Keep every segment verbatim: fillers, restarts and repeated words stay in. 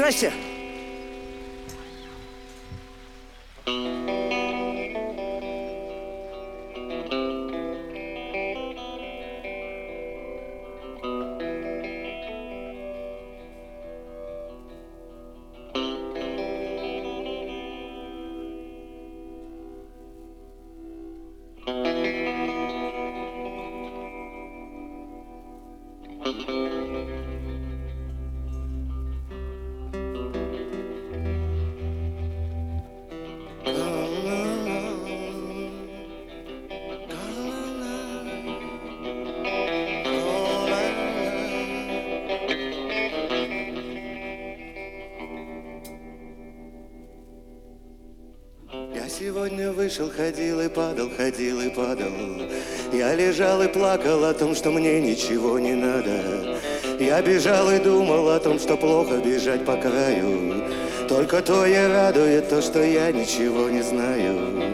Здрасте. Сегодня вышел, ходил и падал, ходил и падал. Я лежал и плакал о том, что мне ничего не надо. Я бежал и думал о том, что плохо бежать по краю. Только то и радует то, что я ничего не знаю.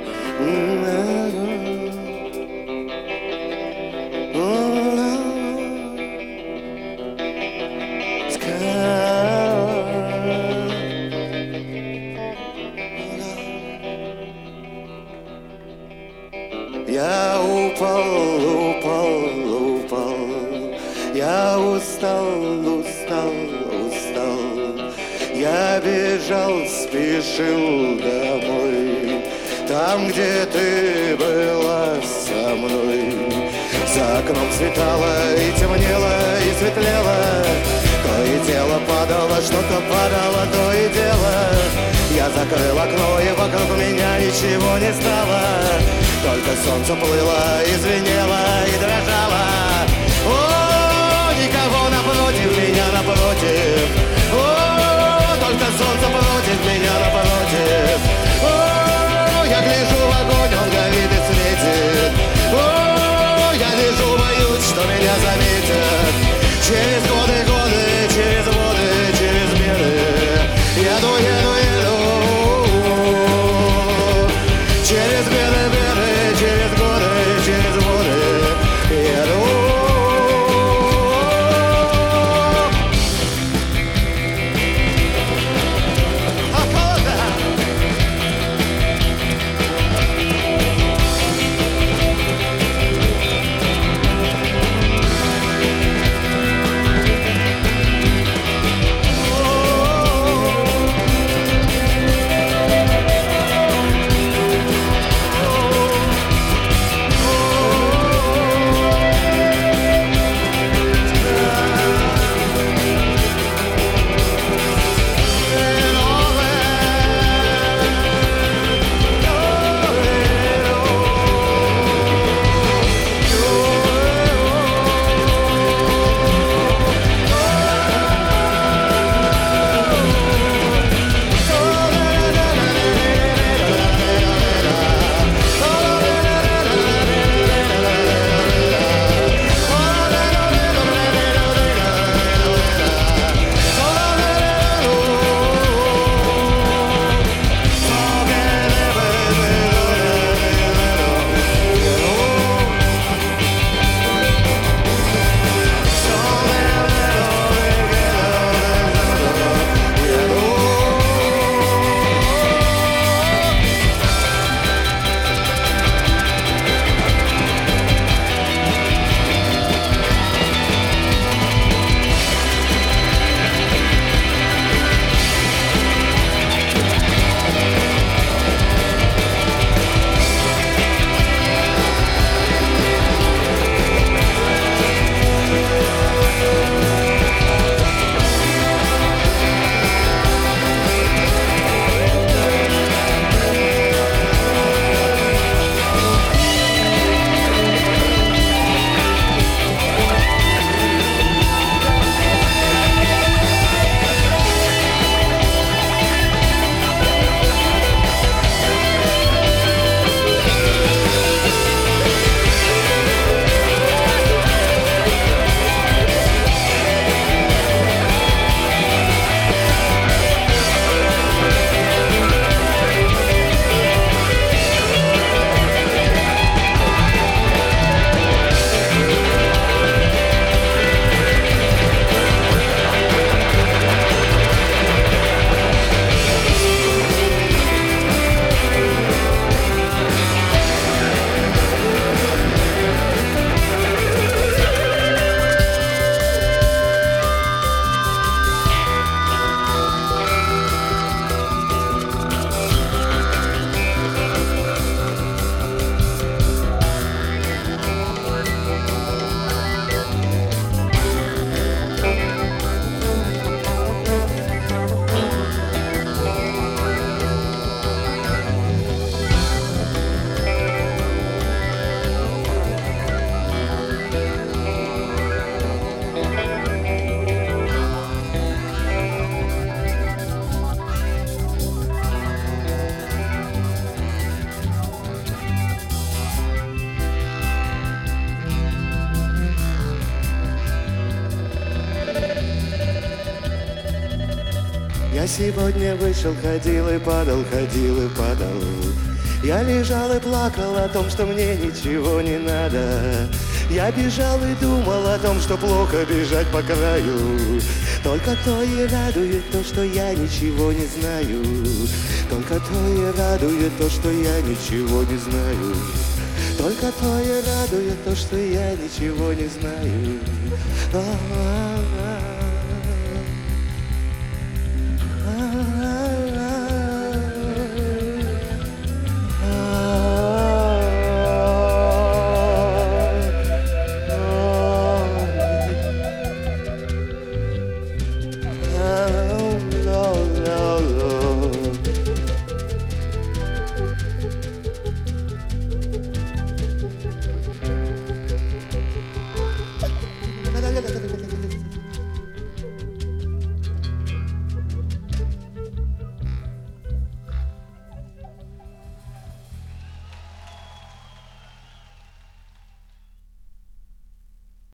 Я упал, упал, упал. Я устал, устал, устал. Я бежал, спешил домой. Там, где ты была со мной. За окном светало и темнело, и светлело. То и дело падало, что-то падало, то и дело. Я закрыл окно, и вокруг меня ничего не стало. Только солнце плыло, и звенело, и дрожало. О, никого напротив меня, напротив. О, только солнце против меня, напротив. О, я гляжу в огонь, он горит и светит. О, я лежу, боюсь, что меня заметят. Через годы, годы, через воды, через беды. Еду, еду, еду. Через беды, беды, через годы, через воды. Еду. Я сегодня вышел, ходил и падал, ходил и падал. Я лежал и плакал о том, что мне ничего не надо. Я бежал и думал о том, что плохо бежать по краю. Только то и радует то, что я ничего не знаю. Только то и радует то, что я ничего не знаю. Только то и радует то, что я ничего не знаю. А-а-а.